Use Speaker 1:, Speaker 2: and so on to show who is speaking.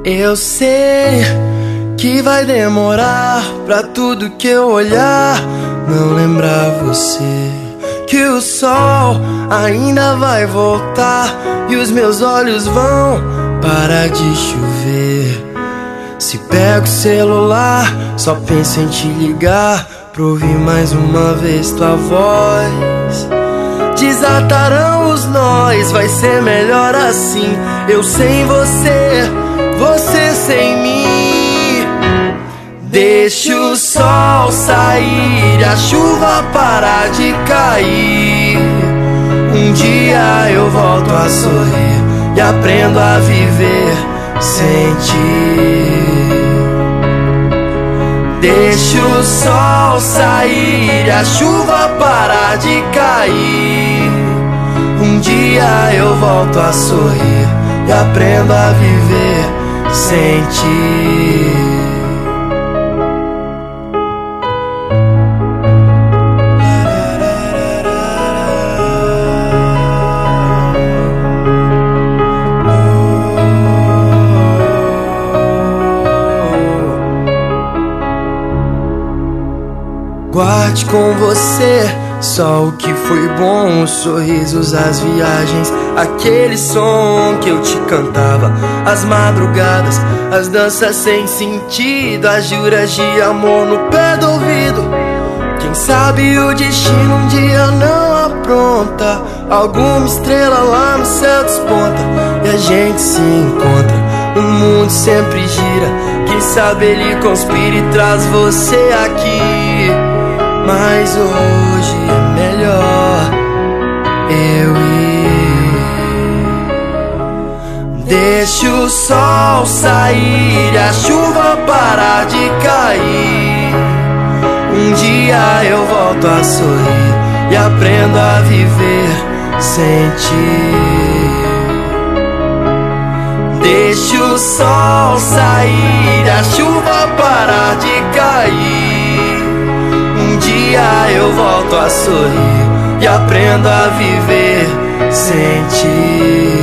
Speaker 1: Eu sei que vai demorar pra tudo que eu olhar não lembrar você, que o sol ainda vai voltar e os meus olhos vão parar de chover. Se pego o celular, só penso em te ligar pra ouvir mais uma vez tua voz. Desatarão os nós, vai ser melhor assim. Eu sem você, você sem mim. Deixa o sol sair, a chuva parar de cair. Um dia eu volto a sorrir e aprendo a viver sem ti. Deixa o sol sair, a chuva parar de cair. Um dia eu volto a sorrir e aprendo a viver sem ti. Guarde com você só o que foi bom, os sorrisos, as viagens, aquele som que eu te cantava, as madrugadas, as danças sem sentido, as juras de amor no pé do ouvido. Quem sabe o destino um dia não apronta, alguma estrela lá no céu desponta e a gente se encontra. O mundo sempre gira, quem sabe ele conspira e traz você aqui. Mas hoje é melhor eu ir. Deixa o sol sair, a chuva parar de cair. Um dia eu volto a sorrir e aprendo a viver sem ti. Deixa o sol sair, a chuva parar de cair. Um dia eu volto a sorrir e aprendo a viver sem ti.